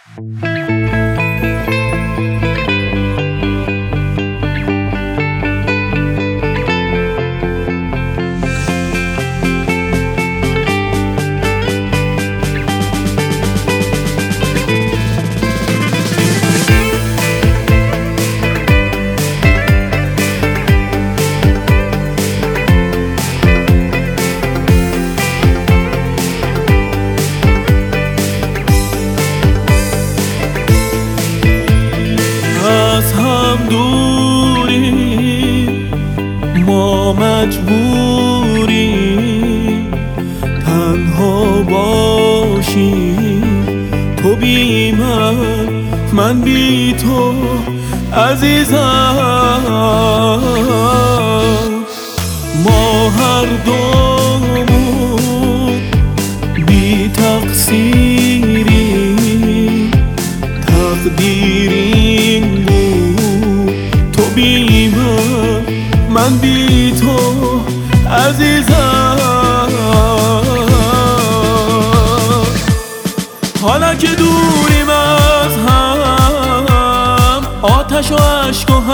از هم دوری ما مجبوریم تنها باشیم، تو بی من بی تو عزیزم. ما هر دومون بی تقصیریم، تقدیر این بود تو بی من بی تو عزیزم. حالا که دوریم از هم، آتش و عشق و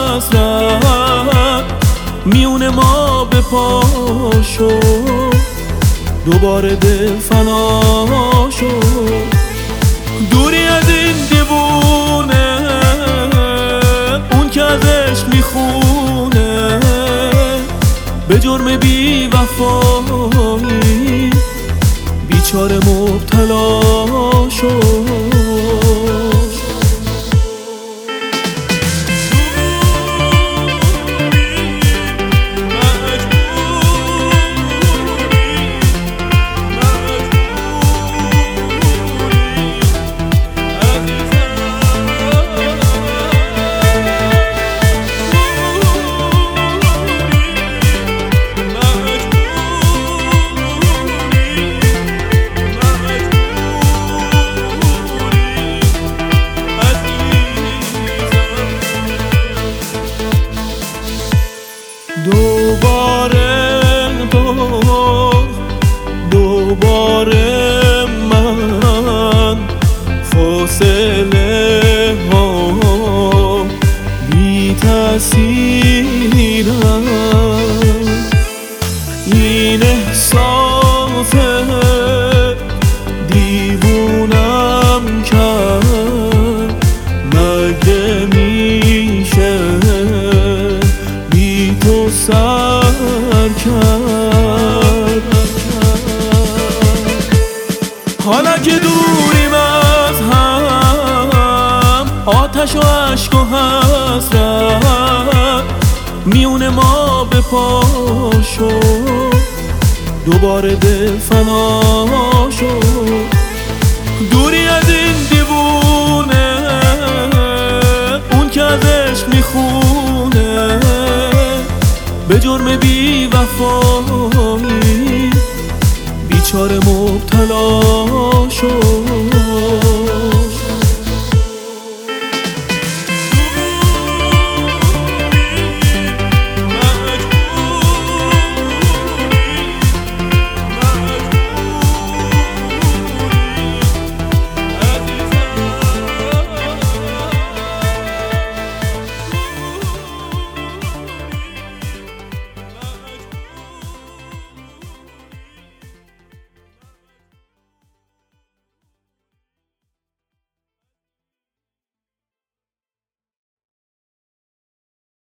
حسرت میون ما به پا شد، دوباره دل فنا شد. دوری از این دیوونه، اون که از عشق میخونه، به جرم بی وفایی بیچاره مبتلا شد. دوباره من فاصله ها بی تأثیرم، این احساس دیوونم کرد، مگه میشه بی تو سر کرد. حالا که دوریم از هم، آتش و عشق و حسرت میون ما به پا شد، دوباره دل فنا شد. دوری از این دیوونه، اون که از عشق میخونه، به جرم بی وفایی بیچاره مبتلا شد.